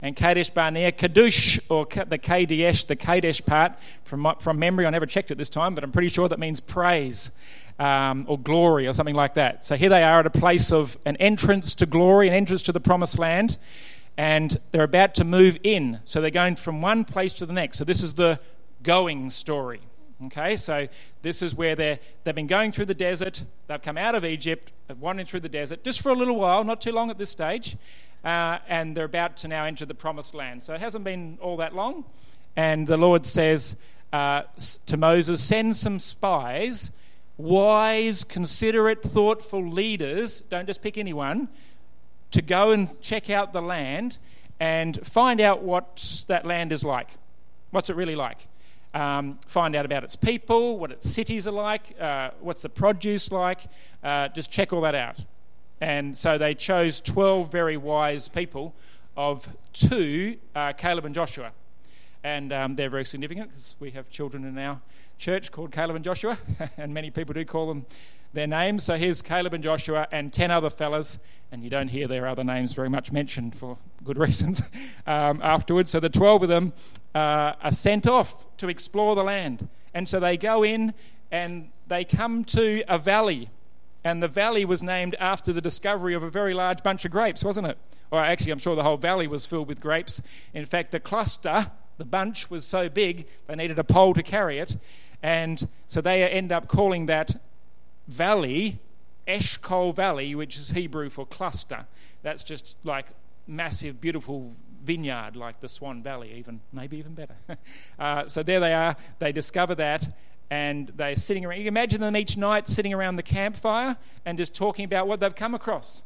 And Kadesh Barnea, Kadush, or the Kadesh part, from memory, I never checked it this time, but I'm pretty sure that means praise or glory or something like that. So here they are at a place of an entrance to glory, an entrance to the promised land, and they're about to move in. So they're going from one place to the next. So this is the going story. Okay, so this is where they've been going through the desert. They've come out of Egypt, they've wandered through the desert, just for a little while, not too long at this stage, and they're about to now enter the promised land. So it hasn't been all that long, and the Lord says to Moses, send some spies, wise, considerate, thoughtful leaders, don't just pick anyone, to go and check out the land and find out what that land is like. What's it really like? Find out about its people, what its cities are like, what's the produce like, just check all that out. And so they chose 12 very wise people, of 2, Caleb and Joshua. And they're very significant because we have children in our church called Caleb and Joshua, and many people do call them their names. So here's Caleb and Joshua and 10 other fellas, and you don't hear their other names very much mentioned for good reasons afterwards. So the 12 of them are sent off to explore the land. And so they go in and they come to a valley. And the valley was named after the discovery of a very large bunch of grapes, wasn't it? Or actually, I'm sure the whole valley was filled with grapes. In fact, the cluster, the bunch, was so big they needed a pole to carry it. And so they end up calling that valley Eshcol Valley, which is Hebrew for cluster. That's just like massive, beautiful vineyard, like the Swan Valley, maybe even better. So there they are. They discover that, and they're sitting around. You can imagine them each night sitting around the campfire and just talking about what they've come across,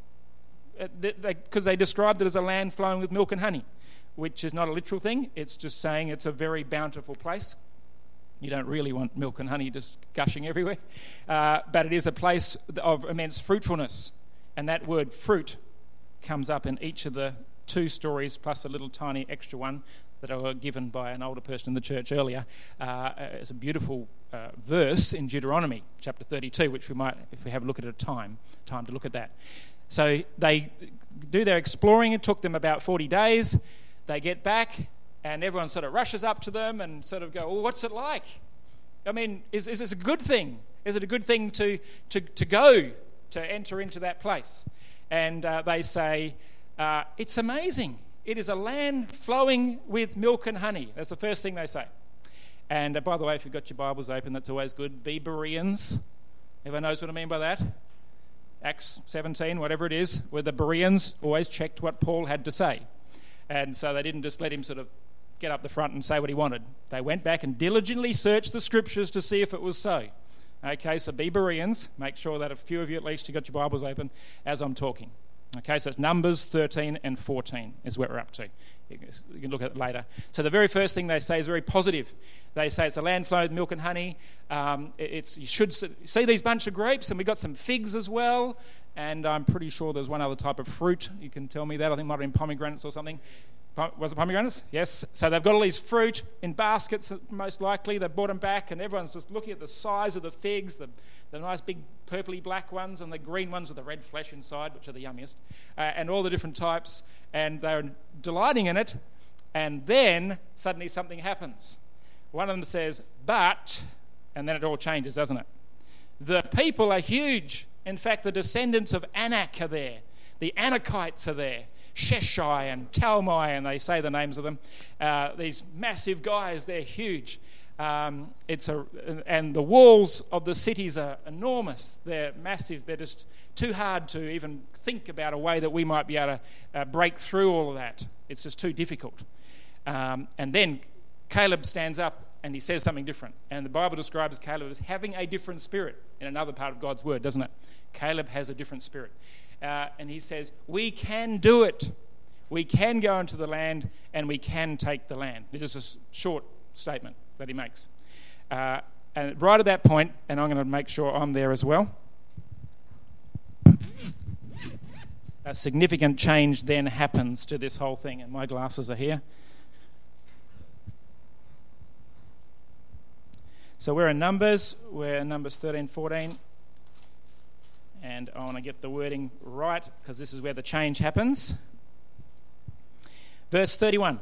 because they described it as a land flowing with milk and honey, which is not a literal thing. It's just saying it's a very bountiful place. You don't really want milk and honey just gushing everywhere, but it is a place of immense fruitfulness, and that word fruit comes up in each of the 2 stories, plus a little tiny extra one that I were given by an older person in the church earlier. It's a beautiful verse in Deuteronomy chapter 32, which we might, if we have a look at it, time to look at that. So they do their exploring. It took them about 40 days. They get back, and everyone sort of rushes up to them and sort of go, well, what's it like? I mean, is this a good thing? Is it a good thing to go, to enter into that place? And they say, it's amazing. It is a land flowing with milk and honey. That's the first thing they say. And by the way, if you've got your Bibles open, that's always good. Be Bereans. Everyone knows what I mean by that? Acts 17, whatever it is, where the Bereans always checked what Paul had to say. And so they didn't just let him sort of get up the front and say what he wanted. They went back and diligently searched the scriptures to see if it was so. Okay, so be Bereans. Make sure that a few of you at least, you've got your Bibles open as I'm talking. Okay, so it's Numbers 13 and 14 is what we're up to. You can look at it later. So the very first thing they say is very positive. They say it's a land flowing with milk and honey. You should see these bunch of grapes, and we got some figs as well. And I'm pretty sure there's one other type of fruit. You can tell me that. I think it might have been pomegranates or something. Was it pomegranates? Yes. So they've got all these fruit in baskets, most likely. They've brought them back, and everyone's just looking at the size of the figs, the nice big purpley black ones, and the green ones with the red flesh inside, which are the yummiest, and all the different types. And they're delighting in it. And then suddenly something happens. One of them says, but, and then it all changes, doesn't it? The people are huge. In fact, the descendants of Anak are there. The Anakites are there. Sheshai and Talmai, and they say the names of them. These massive guys, they're huge. And the walls of the cities are enormous. They're massive. They're just too hard to even think about a way that we might be able to break through all of that. It's just too difficult. And then Caleb stands up and he says something different. And the Bible describes Caleb as having a different spirit in another part of God's word, doesn't it? Caleb has a different spirit. And he says, we can do it. We can go into the land and we can take the land. It is a short statement that he makes. And right at that point, and I'm going to make sure I'm there as well, a significant change then happens to this whole thing. And my glasses are here. So we're in Numbers 13, 14. And I want to get the wording right because this is where the change happens. Verse 31.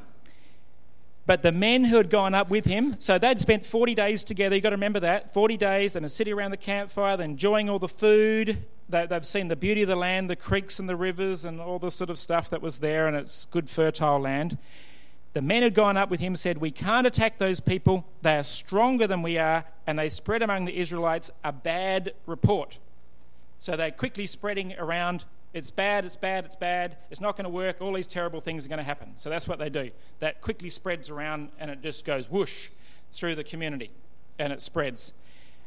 But the men who had gone up with him, so they'd spent 40 days together. You've got to remember that. 40 days, and they're sitting around the campfire, they're enjoying all the food. They've seen the beauty of the land, the creeks and the rivers and all the sort of stuff that was there, and it's good fertile land. The men who had gone up with him said, we can't attack those people. They are stronger than we are, and they spread among the Israelites a bad report. So they're quickly spreading around, it's bad, it's bad, it's bad, it's not going to work, all these terrible things are going to happen. So that's what they do. That quickly spreads around, and it just goes whoosh through the community, and it spreads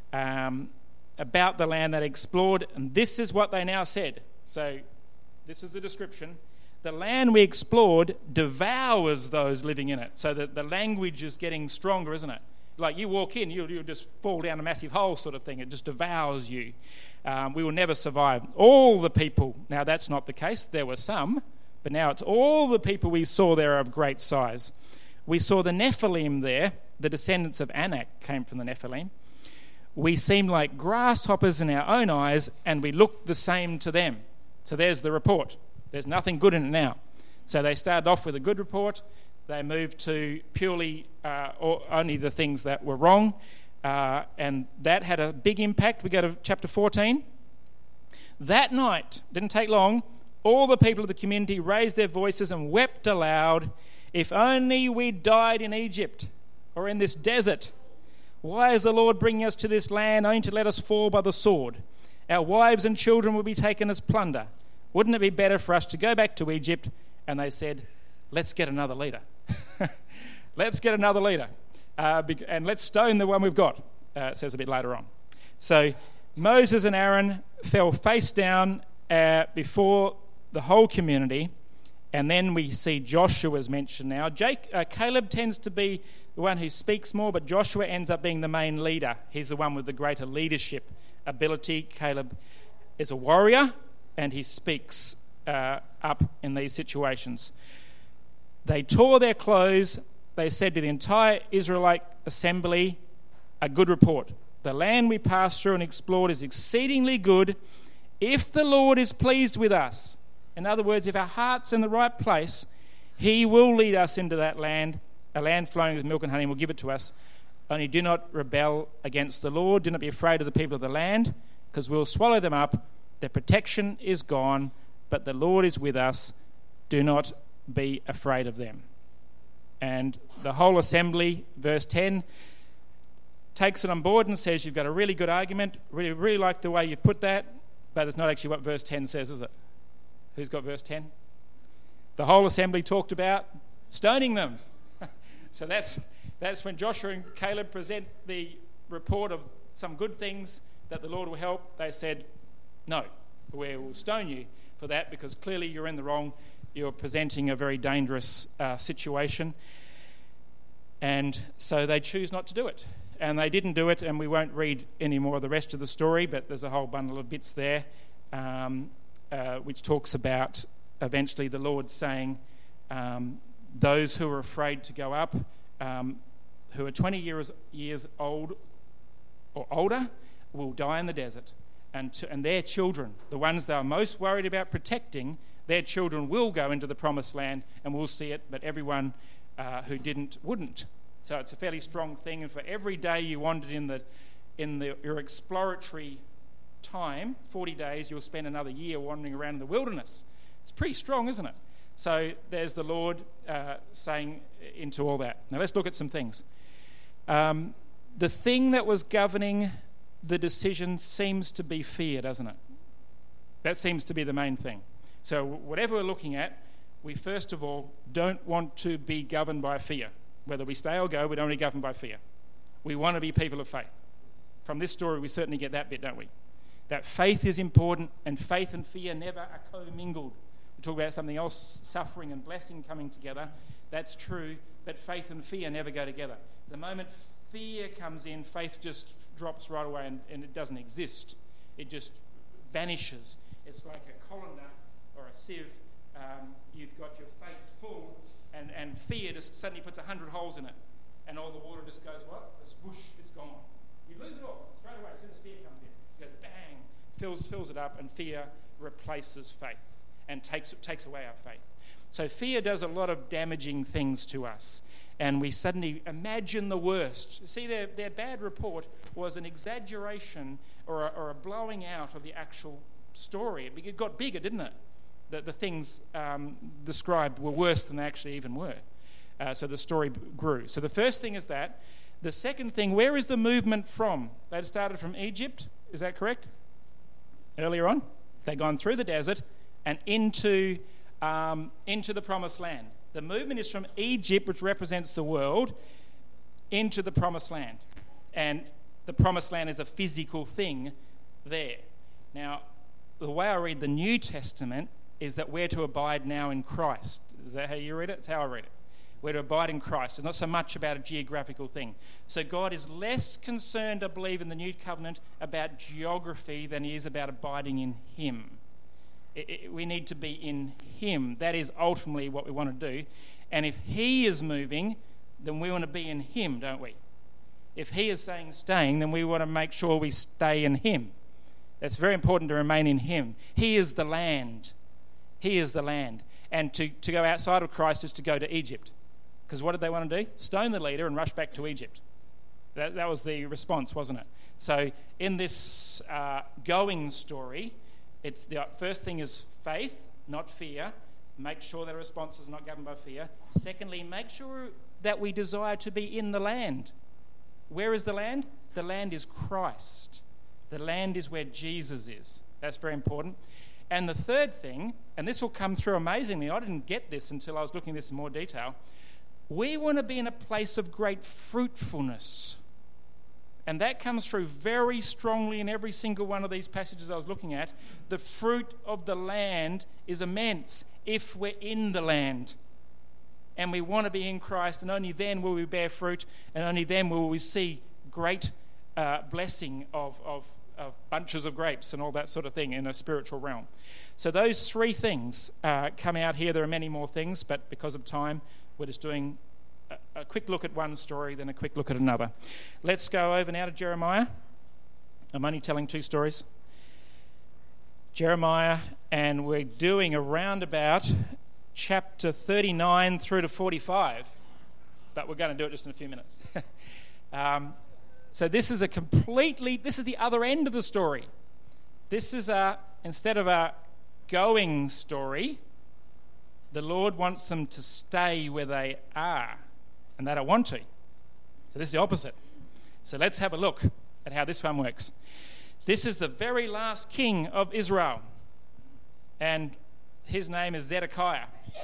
about the land that explored. And this is what they now said. So this is the description. The land we explored devours those living in it. So the language is getting stronger, isn't it? Like you walk in, you'll just fall down a massive hole sort of thing. It just devours you. We will never survive. All the people, now that's not the case. There were some, but now it's all the people we saw there of great size. We saw the Nephilim there. The descendants of Anak came from the Nephilim. We seemed like grasshoppers in our own eyes, and we looked the same to them. So there's the report. There's nothing good in it now. So they started off with a good report. They moved to purely or only the things that were wrong, and that had a big impact. We go to chapter 14. That night, didn't take long, all the people of the community raised their voices and wept aloud, if only we died in Egypt or in this desert. Why is the Lord bringing us to this land only to let us fall by the sword? Our wives and children will be taken as plunder. Wouldn't it be better for us to go back to Egypt? And they said, let's get another leader. Let's get another leader. And let's stone the one we've got, it says a bit later on. So Moses and Aaron fell face down before the whole community. And then we see Joshua's mentioned now. Caleb tends to be the one who speaks more, but Joshua ends up being the main leader. He's the one with the greater leadership ability. Caleb is a warrior, and he speaks up in these situations. They tore their clothes. They said to the entire Israelite assembly, a good report. The land we passed through and explored is exceedingly good. If the Lord is pleased with us, in other words, if our heart's in the right place, he will lead us into that land, a land flowing with milk and honey, and will give it to us. Only do not rebel against the Lord. Do not be afraid of the people of the land, because we'll swallow them up. Their protection is gone, but the Lord is with us. Do not be afraid of them. And the whole assembly, verse 10, takes it on board and says, you've got a really good argument. Really like the way you put that, but it's not actually what verse 10 says, is it? Who's got verse 10? The whole assembly talked about stoning them. So that's when Joshua and Caleb present the report of some good things that the Lord will help. They said, no, we will stone you for that, because clearly you're in the wrong. You're presenting a very dangerous situation. And so they choose not to do it. And they didn't do it, and we won't read any more of the rest of the story, but there's a whole bundle of bits there which talks about eventually the Lord saying, those who are afraid to go up, who are 20 years old or older, will die in the desert. And their children, the ones they are most worried about protecting, their children will go into the promised land and will see it, but everyone who didn't wouldn't. So it's a fairly strong thing, and for every day you wandered in your exploratory time, 40 days, you'll spend another year wandering around in the wilderness. It's pretty strong, isn't it? So there's the Lord saying into all that. Now let's look at some things. The thing that was governing the decision seems to be fear, doesn't it? That seems to be the main thing. So whatever we're looking at, we first of all don't want to be governed by fear. Whether we stay or go, we don't want to be governed by fear. We want to be people of faith. From this story, we certainly get that bit, don't we? That faith is important, and faith and fear never are commingled. We talk about something else, suffering and blessing coming together. That's true, but faith and fear never go together. The moment fear comes in, faith just drops right away and it doesn't exist. It just vanishes. It's like a colander or a sieve. You've got your faith full, and fear just suddenly puts 100 holes in it, and all the water just goes, what? It's whoosh, it's gone. You lose it all straight away as soon as fear comes in. It goes bang, fills it up, and fear replaces faith and takes away our faith. So fear does a lot of damaging things to us, and we suddenly imagine the worst. See, their bad report was an exaggeration or a blowing out of the actual story. It got bigger, didn't it? The things described were worse than they actually even were. So the story grew. So the first thing is that. The second thing, where is the movement from? They started from Egypt, is that correct? Earlier on, they'd gone through the desert and into the Promised Land. The movement is from Egypt, which represents the world, into the Promised Land. And the Promised Land is a physical thing there. Now, the way I read the New Testament is that we're to abide now in Christ. Is that how you read it? It's how I read it. We're to abide in Christ. It's not so much about a geographical thing. So God is less concerned, I believe, in the New Covenant about geography than he is about abiding in him. We need to be in him. That is ultimately what we want to do. And if he is moving, then we want to be in him, don't we? If he is saying staying, then we want to make sure we stay in him. It's very important to remain in him. He is the land. He is the land. And to go outside of Christ is to go to Egypt. Because what did they want to do? Stone the leader and rush back to Egypt. That was the response, wasn't it? So in this going story, it's the first thing is faith, not fear. Make sure that response is not governed by fear. Secondly, make sure that we desire to be in the land. Where is the land? The land is Christ. The land is where Jesus is. That's very important. And the third thing, and this will come through amazingly, I didn't get this until I was looking at this in more detail. We want to be in a place of great fruitfulness. And that comes through very strongly in every single one of these passages I was looking at. The fruit of the land is immense if we're in the land. And we want to be in Christ, and only then will we bear fruit, and only then will we see great blessing of bunches of grapes and all that sort of thing in a spiritual realm. So those three things come out here. There are many more things, but because of time, we're just doing a quick look at one story, then a quick look at another. Let's go over now to Jeremiah. I'm only telling two stories. Jeremiah, and we're doing around about chapter 39 through to 45, but we're going to do it just in a few minutes. So this is this is the other end of the story. This is instead of a going story, the Lord wants them to stay where they are, and they don't want to. So this is the opposite. So let's have a look at how this one works. This is the very last king of Israel, and his name is Zedekiah.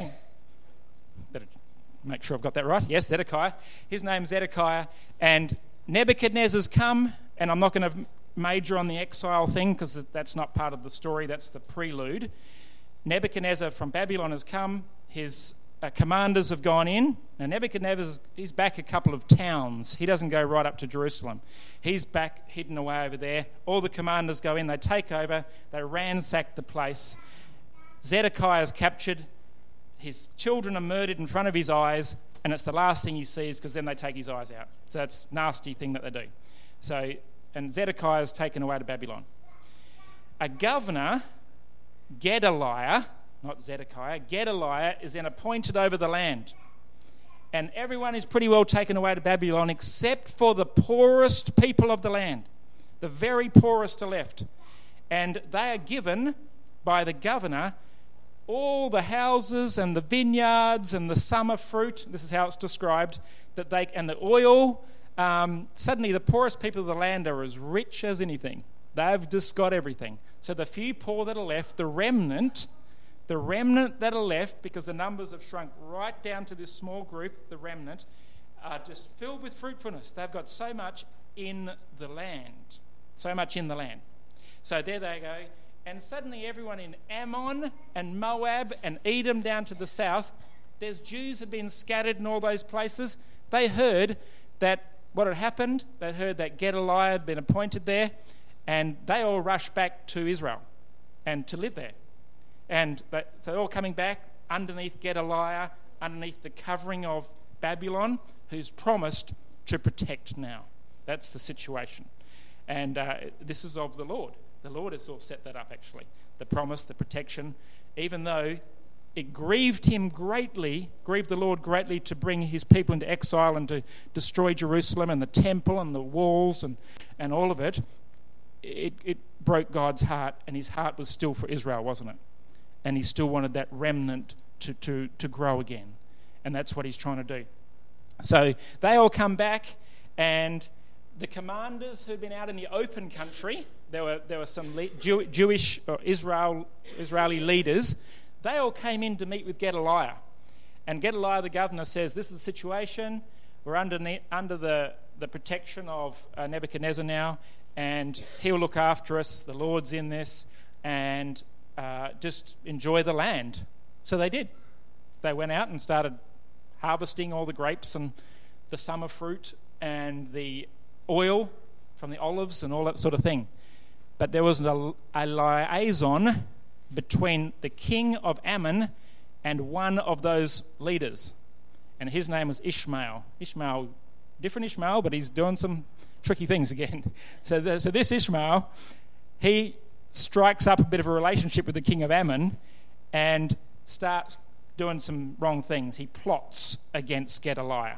Better make sure I've got that right. Yes, Zedekiah. His name's Zedekiah, and Nebuchadnezzar's come, and I'm not going to major on the exile thing because that's not part of the story, that's the prelude. Nebuchadnezzar from Babylon has come, his commanders have gone in. Now Nebuchadnezzar, he's back a couple of towns. He doesn't go right up to Jerusalem. He's back hidden away over there. All the commanders go in, they take over, they ransack the place. Zedekiah is captured, his children are murdered in front of his eyes, and it's the last thing he sees because then they take his eyes out. So that's a nasty thing that they do. So, and Zedekiah is taken away to Babylon. A governor, Gedaliah, not Zedekiah, Gedaliah is then appointed over the land. And everyone is pretty well taken away to Babylon except for the poorest people of the land. The very poorest are left. And they are given by the governor all the houses and the vineyards and the summer fruit. This is how it's described. And the oil. Suddenly the poorest people of the land are as rich as anything. They've just got everything. So the few poor that are left, the remnant that are left, because the numbers have shrunk right down to this small group, the remnant, are just filled with fruitfulness. They've got so much in the land. So much in the land. So there they go. And suddenly everyone in Ammon and Moab and Edom down to the south, there's Jews had been scattered in all those places. They heard that what had happened. They heard that Gedaliah had been appointed there, and they all rushed back to Israel and to live there. And so they're all coming back underneath Gedaliah, underneath the covering of Babylon, who's promised to protect now. That's the situation. And this is of the Lord. The Lord has all set that up, actually. The promise, the protection, even though it grieved him greatly, grieved the Lord greatly to bring his people into exile and to destroy Jerusalem and the temple and the walls and all of it. It broke God's heart, and his heart was still for Israel, wasn't it? And he still wanted that remnant to grow again. And that's what he's trying to do. So they all come back, and the commanders who'd been out in the open country, there were some Jewish or Israeli leaders. They all came in to meet with Gedaliah. And Gedaliah, the governor, says, this is the situation. We're under the protection of Nebuchadnezzar now, and he'll look after us. The Lord's in this, and just enjoy the land. So they did. They went out and started harvesting all the grapes and the summer fruit and the oil from the olives and all that sort of thing. But there was a liaison between the king of Ammon and one of those leaders. And his name was Ishmael. Ishmael, different Ishmael, but he's doing some tricky things again. So this Ishmael, he strikes up a bit of a relationship with the king of Ammon and starts doing some wrong things. He plots against Gedaliah.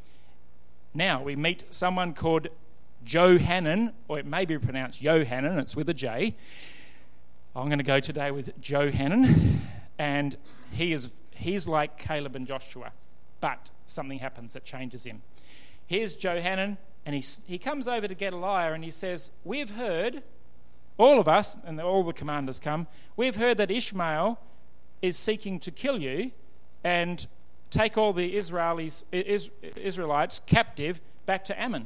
Now we meet someone called Johanan, or it may be pronounced Yohanan, it's with a J. I'm going to go today with Johanan, and he's like Caleb and Joshua, but something happens that changes him. Here's Johanan, and he comes over to Gedaliah and he says, we've heard, all of us, and all the commanders come, we've heard that Ishmael is seeking to kill you and take all the Israelites captive back to Ammon.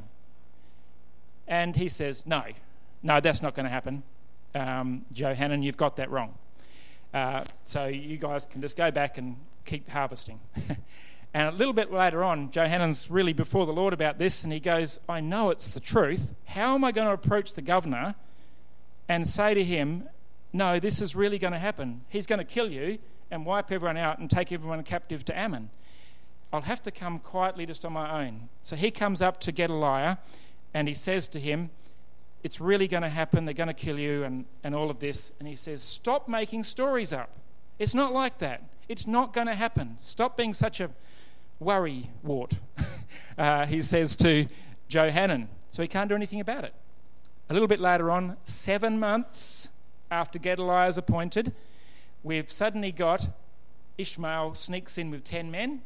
And he says, no, that's not going to happen. Johanan, you've got that wrong. So you guys can just go back and keep harvesting. And a little bit later on, Johanan's really before the Lord about this, and he goes, I know it's the truth. How am I going to approach the governor and say to him, no, this is really going to happen. He's going to kill you and wipe everyone out and take everyone captive to Ammon. I'll have to come quietly just on my own. So he comes up to Gedaliah and he says to him, it's really going to happen, they're going to kill you and all of this. And he says, stop making stories up. It's not like that. It's not going to happen. Stop being such a worry wart, he says to Johanan. So he can't do anything about it. A little bit later on, 7 months after Gedaliah is appointed, we've suddenly got Ishmael sneaks in with 10 men.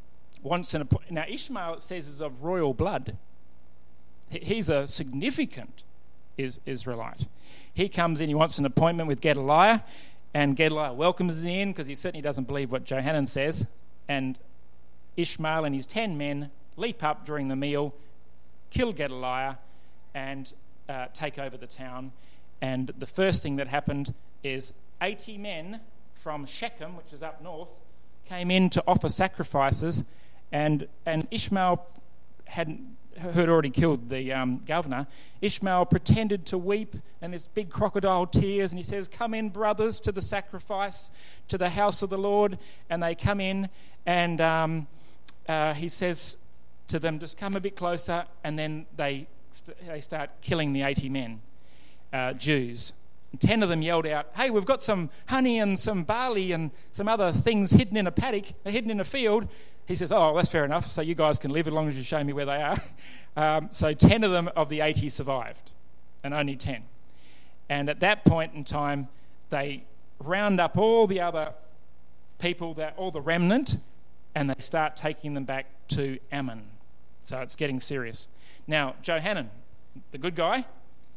Now Ishmael, it says, is of royal blood. He's a significant Israelite. He comes in, he wants an appointment with Gedaliah, and Gedaliah welcomes him in because he certainly doesn't believe what Johanan says. And Ishmael and his 10 men leap up during the meal, kill Gedaliah, and take over the town. And the first thing that happened is 80 men from Shechem, which is up north, came in to offer sacrifices, and Ishmael had already killed the governor. Ishmael pretended to weep, and there's big crocodile tears, and he says, come in, brothers, to the sacrifice, to the house of the Lord. And they come in, and he says to them, just come a bit closer, and then they start killing the 80 men, Jews. And 10 of them yelled out, hey, we've got some honey and some barley and some other things hidden in a paddock, hidden in a field. He says, oh, that's fair enough, so you guys can live as long as you show me where they are. So 10 of them of the 80 survived, and only 10. And at that point in time, they round up all the other people, all the remnant, and they start taking them back to Ammon. So it's getting serious. Now, Johanan, the good guy,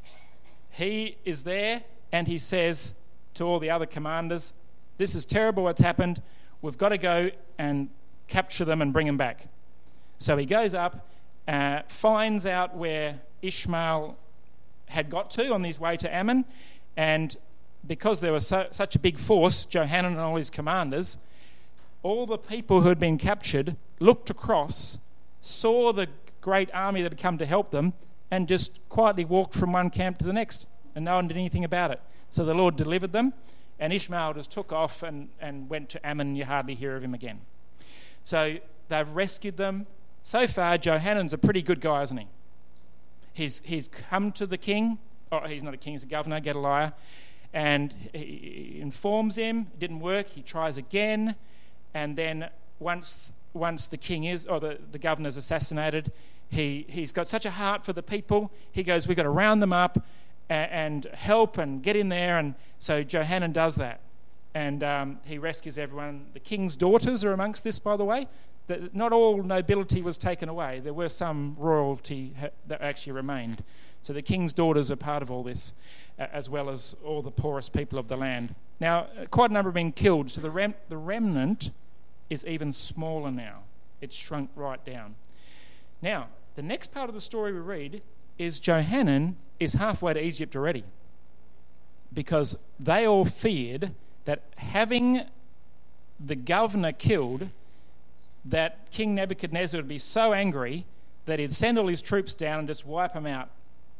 he is there, and he says to all the other commanders, this is terrible what's happened. We've got to go and capture them and bring them back. So he goes up, finds out where Ishmael had got to on his way to Ammon, and because there was such a big force, Johanan and all his commanders, all the people who had been captured looked across, saw the great army that had come to help them, and just quietly walked from one camp to the next, and no one did anything about it. So the Lord delivered them, and Ishmael just took off and went to Ammon. You hardly hear of him again. So they've rescued them. So far, Johanan's a pretty good guy, isn't he? He's come to the king. Oh, he's not a king, he's a governor, Gedaliah. And he informs him, it didn't work, he tries again, and then once the king the governor's assassinated, he's got such a heart for the people, he goes, we've got to round them up and help and get in there. And so Johanan does that, and he rescues everyone. The king's daughters are amongst this, by the way. Not all nobility was taken away. There were some royalty that actually remained. So the king's daughters are part of all this, as well as all the poorest people of the land. Now, quite a number have been killed, so the remnant is even smaller now. It's shrunk right down. Now, the next part of the story we read is Johanan is halfway to Egypt already, because they all feared that having the governor killed, that King Nebuchadnezzar would be so angry that he'd send all his troops down and just wipe them out.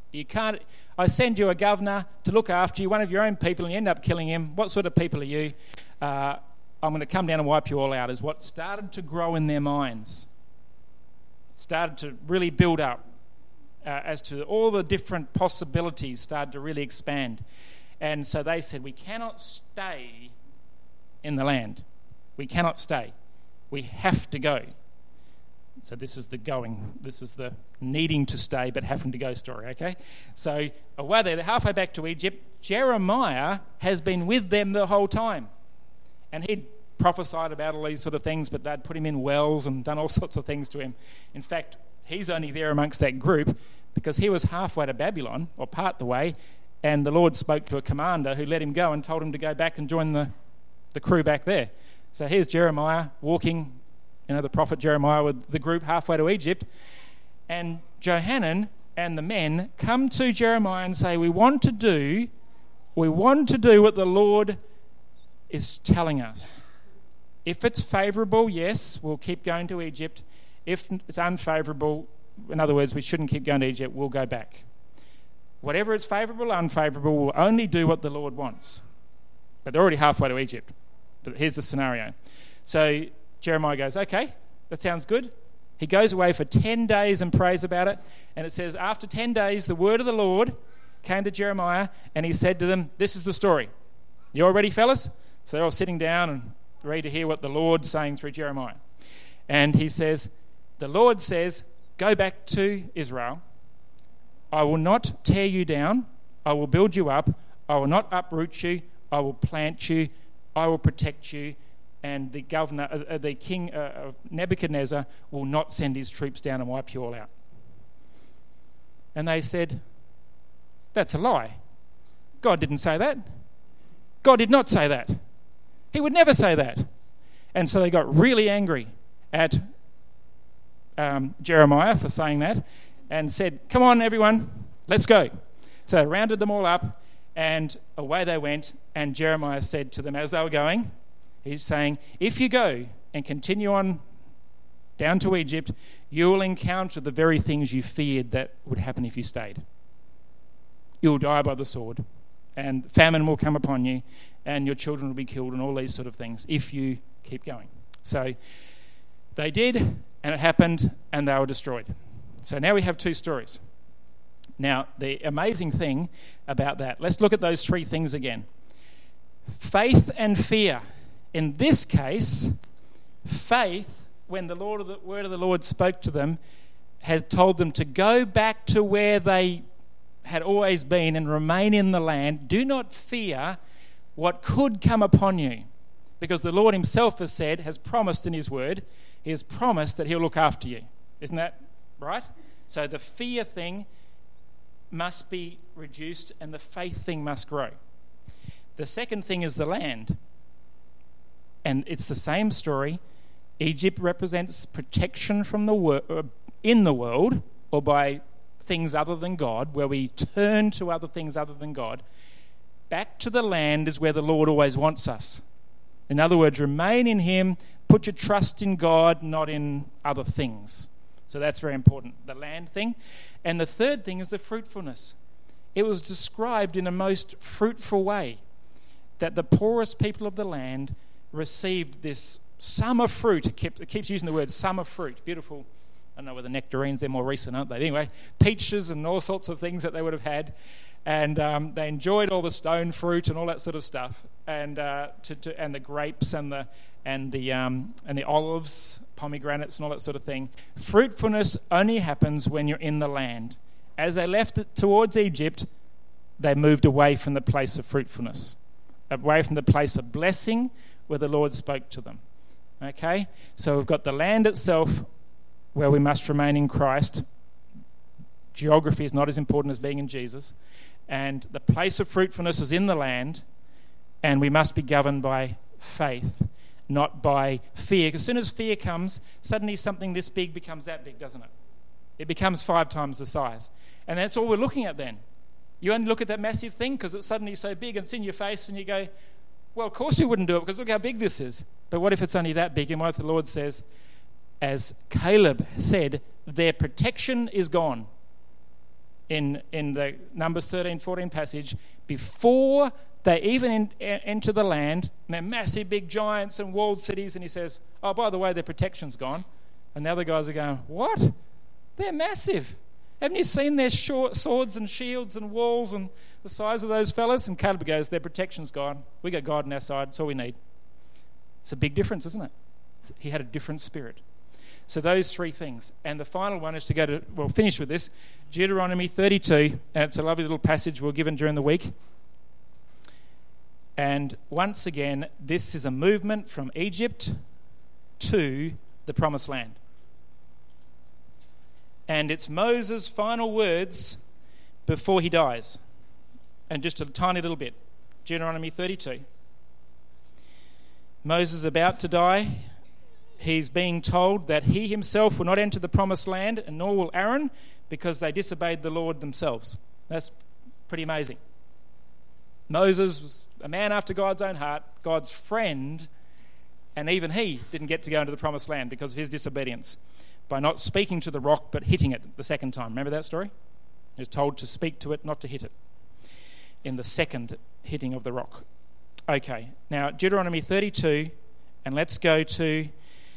I send you a governor to look after you, one of your own people, and you end up killing him. What sort of people are you? I'm going to come down and wipe you all out, is what started to grow in their minds. Started to really build up as to all the different possibilities, started to really expand. And so they said, we cannot stay in the land. We cannot stay. We have to go. So this is the needing to stay but having to go story, okay? So away they're halfway back to Egypt. Jeremiah has been with them the whole time. And he'd prophesied about all these sort of things, but they'd put him in wells and done all sorts of things to him. In fact, he's only there amongst that group because he was halfway to Babylon, or part the way, and the Lord spoke to a commander who let him go and told him to go back and join the crew back there. So here's Jeremiah walking, the prophet Jeremiah with the group halfway to Egypt, and Johanan and the men come to Jeremiah and say, we want to do what the Lord is telling us. If it's favourable, yes, we'll keep going to Egypt. If it's unfavourable, in other words, we shouldn't keep going to Egypt, we'll go back. Whatever is favourable or unfavourable, we'll only do what the Lord wants. But they're already halfway to Egypt. But here's the scenario. So Jeremiah goes, okay, that sounds good. He goes away for 10 days and prays about it. And it says, after 10 days, the word of the Lord came to Jeremiah, and he said to them, this is the story. You all ready, fellas? So they're all sitting down and ready to hear what the Lord's saying through Jeremiah. And he says, the Lord says, go back to Israel. I will not tear you down. I will build you up. I will not uproot you. I will plant you. I will protect you. And the governor, the king Nebuchadnezzar, will not send his troops down and wipe you all out. And they said, that's a lie. God didn't say that. God did not say that. He would never say that. And so they got really angry at Jeremiah for saying that and said, come on, everyone, let's go. So they rounded them all up, and away they went. And Jeremiah said to them as they were going, he's saying, if you go and continue on down to Egypt, you will encounter the very things you feared that would happen if you stayed. You'll die by the sword, and famine will come upon you, and your children will be killed, and all these sort of things if you keep going. So they did, and it happened, and they were destroyed. So now we have two stories. Now, the amazing thing about that, let's look at those three things again. Faith and fear. In this case, faith, when the word of the Lord spoke to them, had told them to go back to where they had always been and remain in the land. Do not fear what could come upon you, because the Lord himself has promised in his word, he has promised that he'll look after you. Isn't that right? So the fear thing must be reduced and the faith thing must grow. The second thing is the land. And it's the same story. Egypt represents protection from in the world, or by things other than God, where we turn to other things other than God. Back to the land is where the Lord always wants us. In other words, remain in him, put your trust in God, not in other things. So that's very important, the land thing. And the third thing is the fruitfulness. It was described in a most fruitful way, that the poorest people of the land received this summer fruit. It keeps using the word summer fruit. Beautiful. I don't know whether nectarines, they're more recent, aren't they? Anyway, peaches and all sorts of things that they would have had. And they enjoyed all the stone fruit and all that sort of stuff, and and the grapes and the olives, pomegranates and all that sort of thing. Fruitfulness only happens when you're in the land. As they left it towards Egypt, they moved away from the place of fruitfulness, away from the place of blessing where the Lord spoke to them. Okay? So we've got the land itself where we must remain in Christ. Geography is not as important as being in Jesus. And the place of fruitfulness is in the land, and we must be governed by faith, not by fear. Because as soon as fear comes, suddenly something this big becomes that big, doesn't it? It becomes 5 times the size. And that's all we're looking at then. You only look at that massive thing because it's suddenly so big and it's in your face, and you go, well, of course we wouldn't do it because look how big this is. But what if it's only that big? And what if the Lord says, as Caleb said, their protection is gone. In the Numbers 13-14 passage, before they even enter the land, and they're massive big giants and walled cities, and he says, oh, by the way, their protection's gone. And the other guys are going, what? They're massive. Haven't you seen their swords and shields and walls and the size of those fellas? And Caleb goes, their protection's gone. We got God on our side. That's all we need. It's a big difference, isn't it? He had a different spirit. So those 3 things. And the final one is to go to, we'll finish with this, Deuteronomy 32. And it's a lovely little passage we're given during the week. And once again, this is a movement from Egypt to the Promised Land. And it's Moses' final words before he dies. And just a tiny little bit. Deuteronomy 32. Moses is about to die. He's being told that he himself will not enter the Promised Land, and nor will Aaron, because they disobeyed the Lord themselves. That's pretty amazing. Moses was a man after God's own heart, God's friend, and even he didn't get to go into the Promised Land because of his disobedience by not speaking to the rock but hitting it the second time. Remember that story? He was told to speak to it, not to hit it, in the second hitting of the rock. Okay, now Deuteronomy 32, and let's go to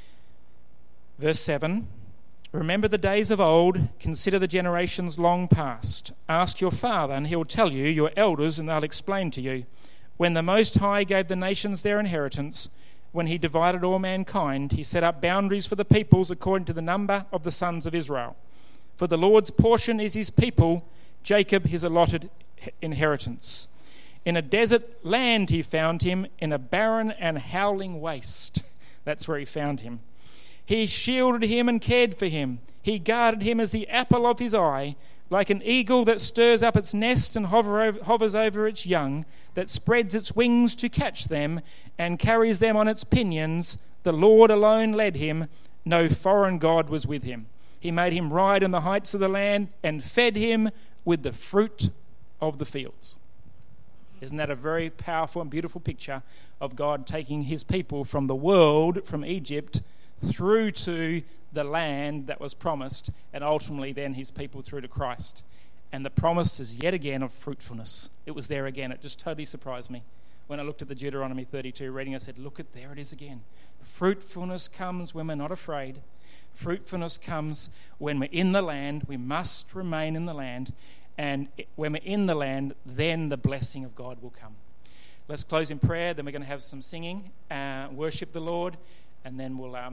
verse 7. Remember the days of old, consider the generations long past. Ask your father, and he'll tell you, your elders, and they'll explain to you. When the Most High gave the nations their inheritance, when he divided all mankind, he set up boundaries for the peoples according to the number of the sons of Israel. For the Lord's portion is his people, Jacob his allotted inheritance. In a desert land he found him, in a barren and howling waste. That's where he found him. He shielded him and cared for him. He guarded him as the apple of his eye, like an eagle that stirs up its nest and hovers over its young, that spreads its wings to catch them and carries them on its pinions. The Lord alone led him. No foreign god was with him. He made him ride on the heights of the land and fed him with the fruit of the fields. Isn't that a very powerful and beautiful picture of God taking his people from the world, from Egypt, through to the land that was promised, and ultimately then his people through to Christ. And the promise is yet again of fruitfulness. It was there again. It just totally surprised me. When I looked at the Deuteronomy 32 reading, I said, look, there it is again. Fruitfulness comes when we're not afraid. Fruitfulness comes when we're in the land. We must remain in the land. And when we're in the land, then the blessing of God will come. Let's close in prayer. Then we're going to have some singing, worship the Lord, and then we'll have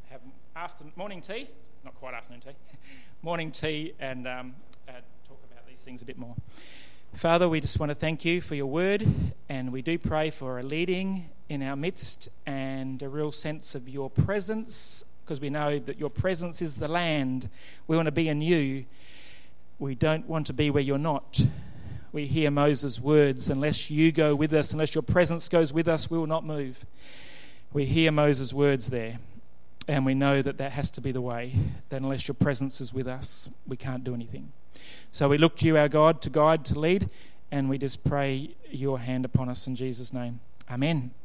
morning tea. Not quite afternoon tea. Morning tea, and talk about these things a bit more. Father, we just want to thank you for your word, and we do pray for a leading in our midst and a real sense of your presence, because we know that your presence is the land. We want to be in you. We don't want to be where you're not. We hear Moses' words, unless you go with us, unless your presence goes with us, we will not move. We hear Moses' words there, and we know that that has to be the way, that unless your presence is with us, we can't do anything. So we look to you, our God, to guide, to lead, and we just pray your hand upon us in Jesus' name. Amen.